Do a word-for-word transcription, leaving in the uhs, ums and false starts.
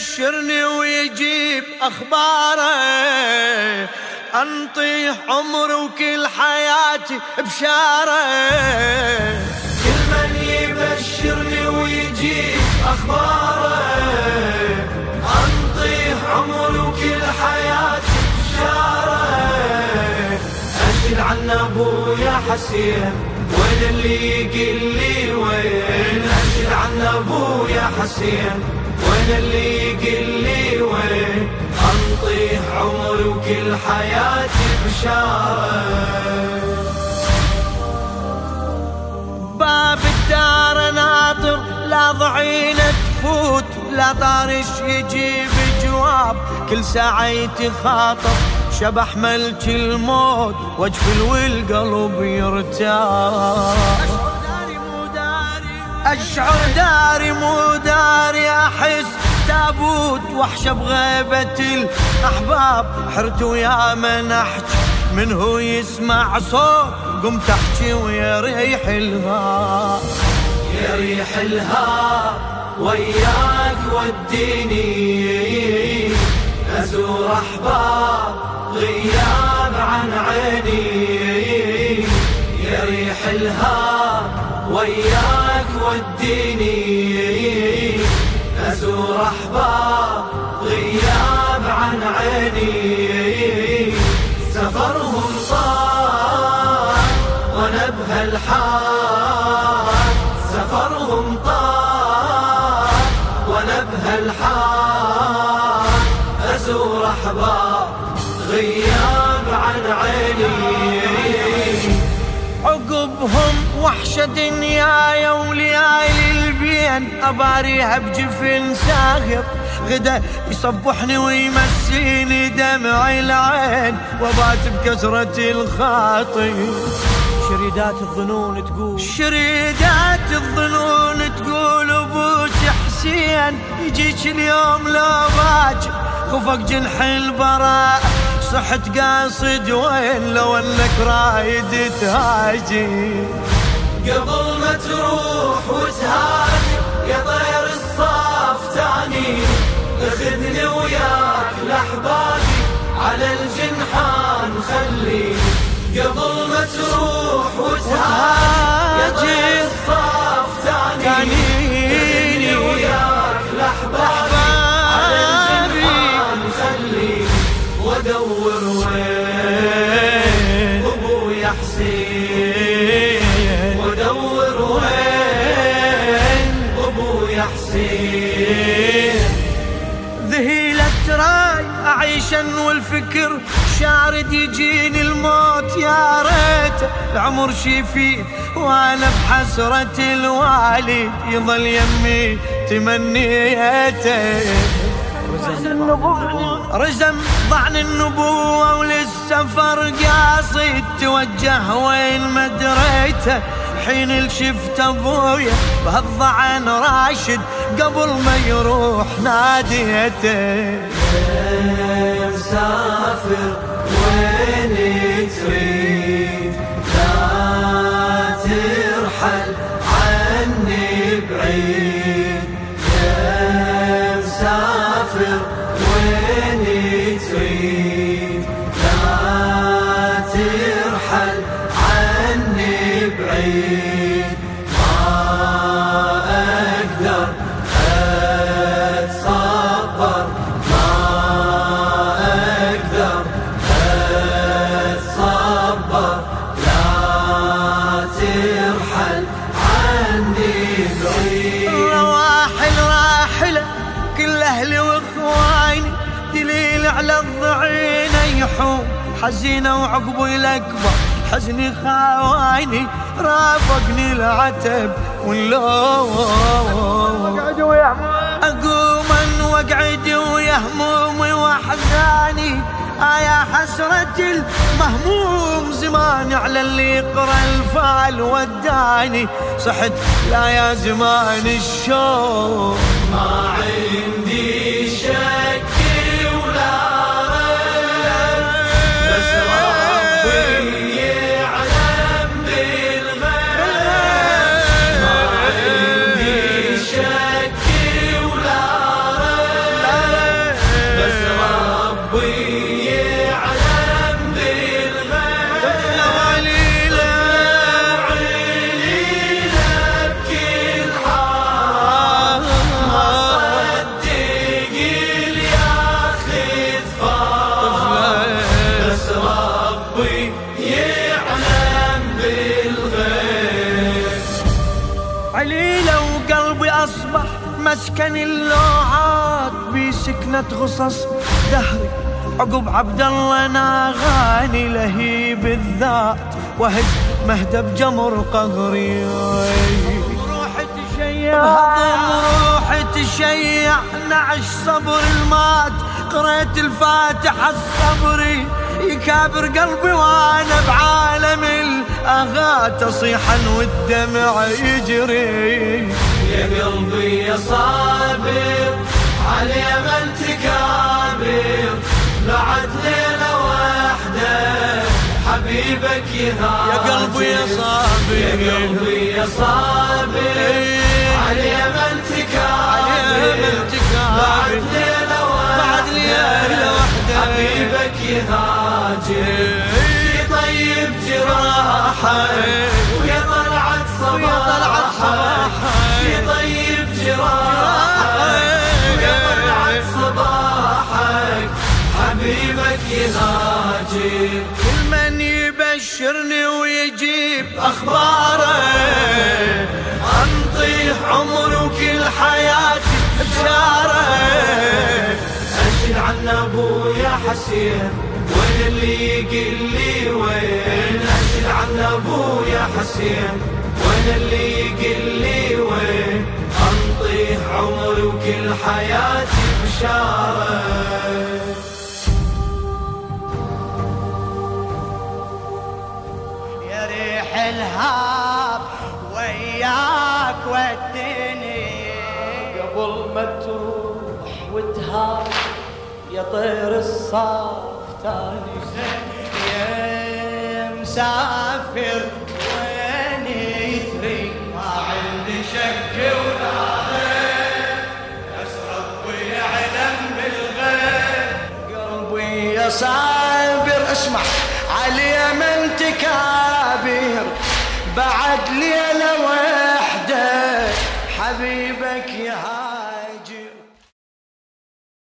يبشرني ويجيب أخباره، أنطيه عمري وكل حياتي بشاره. كل من يبشرني ويجيب أخباره، أنطيه عمري وكل حياتي بشاره. أشهد عن أبويا حسين، وين اللي يقل لي وين؟ أشهد عن أبويا حسين، وين اللي يقل لي وين؟ أنطيه عمري وكل حياتي بشارة. باب الدار ناطر لا ضعينة تفوت، لا طارش يجيب جواب، كل ساعة يتخاطب شبح ملك الموت، وجفل والقلب يرتاح. أشعر داري مو داري، أحس تابوت وحشة بغيبة الأحباب. حرت ويا من أحكي من هو يسمع صوت، قمت أحكي ويا ريح الهاب. يا ريح الهاب وياك وديني، أزور أحباب غياب عن عيني. يا ريح الهاب وياك وديني، أزور أحباب غياب عن عيني. سفرهم طال وأنا بهالحال، سفرهم طال وأنا بهالحال. أزور أحباب غياب عن عيني. عقبهم وحشة دنيايا وليالي البين، أباريها بجفن ساغر، غدا يصبحني ويمسيني دمع العين، وبات بكسرة الخاطر. شريدات الظنون تقول، شريدات الظنون تقول أبوك حسين يجيك اليوم لو باكر، خفق جنح البراء صحت قاصد وين، لو انك رايد تهاجي. قبل ما تروح وتهاجر يا طير الصاف تاني، اخذني وياك لأحبابي على الجنحان خلي. قبل ما تروح وتهاجر يا طير الصاف تاني، اخذني وياك لأحبابي على الجنحان خلي. وادور وين ابويا حسين، وادور وين ابويا حسين. ذهيلة راي اعيشن والفكر شارد، يجيني الموت يا ريت العمر شيفيد، وانا بحسرة الوالد يظل يمي تمنيته. رزم ضعن النبوة وللسفر قاصد، توجه وين ما دريته. حين الشفت ابويا بهالضعن راشد، قبل ما يروح ناديته. يا مسافر وين تريد، لا ترحل عني بعيد. يا مسافر وين تريد، لا ترحل عني بعيد. ما أقدر أتصبر، ما أقدر أتصبر، لا ترحل عني بعيد. رواحل راحلة كل أهلي وإخواني، دليل على الضعين يحوم حزينة وعقبه الأكبر حزني خاواني. رافقني العتب واللوم، أقوم واقعد ويا همومي وأحزاني. يا حسرة المهموم زمان على اللي يقرأ الفال وداني. صحت لا يا زمان الشوق، ما عندي شك ولا ريب، بس ربي يعلم بالغيب. ما عندي شك ولا ريب، عليلة وقلبي أصبح مسكن اللوعات بسكنة غصص دهري عقب عبد الله ناغاني لهيب الذات وهج مهدب جمر قهري روحي تشيع بهضم روحي تشيع نعش صبر المات قريت الفاتحة الصبري يكابر قلبي وانا بعالم الاغات اصيحا والدمع يجري يا قلبي يا صابر علي من تكابر بعد ليلة واحدة حبيبك يهاجر يا قلبي يا صابر يا قلبي يا صابر علي من تكابر بعد ليلة واحدة بعد ليلة واحدة حبيبك يهاجر يطيب جراحك ويا طلعت صباحك يطيب جراحك ويا طلعت صباحك حبيبك يهاجر كل من يبشرني ويجيب اخباره انطيح عمري وكل حياتي بشاره أشهد عن أبويا حسين وين اللي يقل لي وين أشهد عن أبويا حسين وين اللي يقل لي وين أنطيح عمري وكل حياتي بشارة يا ريح الهاب وياك ودني قبل ما تروح وتهاب يا طير الصاف تاني يا مسافر ويني يثري ما عندي شك وناظر أسرب ويعلم بالغيب قلبي يا صابر اسمع علي من تكابر بعد ليلة وحدة حبيبك يا